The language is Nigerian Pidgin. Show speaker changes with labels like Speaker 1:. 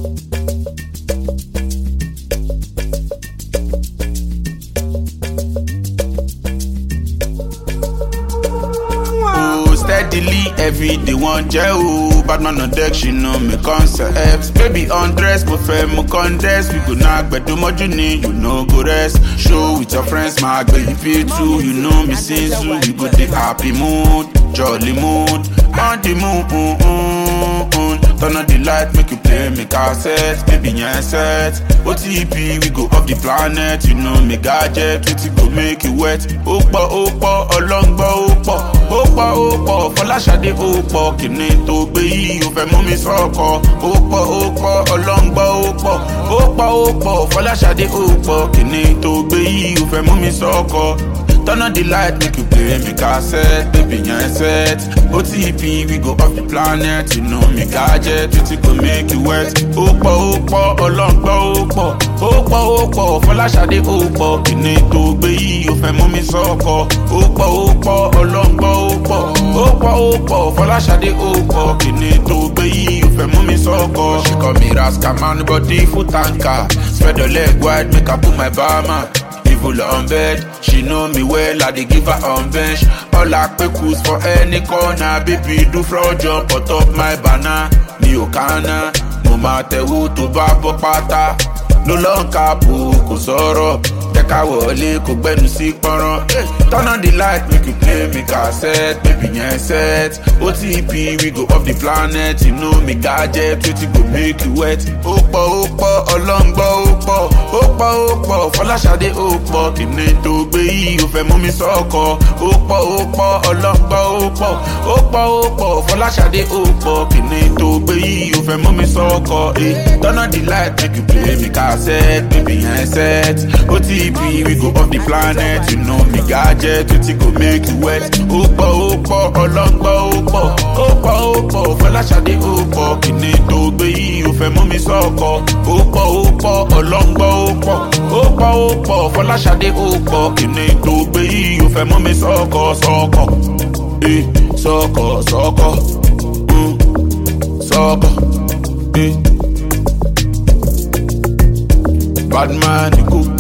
Speaker 1: Steadily every day one gel. Bad man on deck, she know me concepts. Baby undress, prefer me condensed. We go knock, but do much you need, you know go rest. Show with your friends, my girl, you feel too. You know me since you, we go the happy mood, jolly mood, on the moon. Turn on the light, make you play me cassette. Baby, yeah, set. OTP, we go off the planet. You know me gadget, we go make you wet. Opa, olongba, opa, Fọláṣadé opa, kìnì tó gbé yìí, ó fẹ́ mú mi sọ́kọ. Opa, olongba, opa, Fọláṣadé opa, kìnì tó gbé yìí, ó fẹ́ mú mi sọ́kọ. Turn on the light, make you play me cassette. Baby, yeah, set. OTP, we go off the planet. You know me gadget, we go make you wet. Opa, olongba, opa, Fọláṣadé opa, kìnì tó gbé yìí, ó fẹ́ mú mi sọ́kọ. Opa, olongba, opa, Fọláṣadé opa, kìnì tó gbé yìí, ó fẹ́ mú mi sọ́kọ. She call me Raskaman, body full tanker. Spread your leg wide, make her put my barman. Evil on bed, she know me well, I dey give her on bench. All I cruise for any corner, baby do fraud jump on top my banner. Mi ò kánná, mo máa tẹ̀wó tó bá bọ́ pátá. Ló lọ́n kápò kò sọ̀rọ̀, jẹ́ ká wọlé kò gbẹ́nu sí pọ́nrán. Turn on the light, make you play me cassette, baby yẹn set. OTP, we go off the planet, you know me gadget, we go make you wet. Opa, olongba, opa, Fọláṣadé opa, kìnì tó gbé yìí, ó fẹ́ mú mi sọ́kọ. Opa, olongba, opa, Fọláṣadé opa, kìnì tó gbé yìí, ó fẹ́ mú mi sọ́kọ. Turn on the light, make you play me cassette, baby yẹn set. OTP, we go off the planet, you know me gadget, we go make you wet. Opa, olongba, opa, Fọláṣadé opa, kìnì tó gbé yìí, ó fẹ́ mú mi sọ́kọ. Opa, olongba, opa, Fọláṣadé opa, kìnì tó gbé yìí, ó fẹ́ mú mi sọ́kọ. Sọ́kọ, bad man, you go.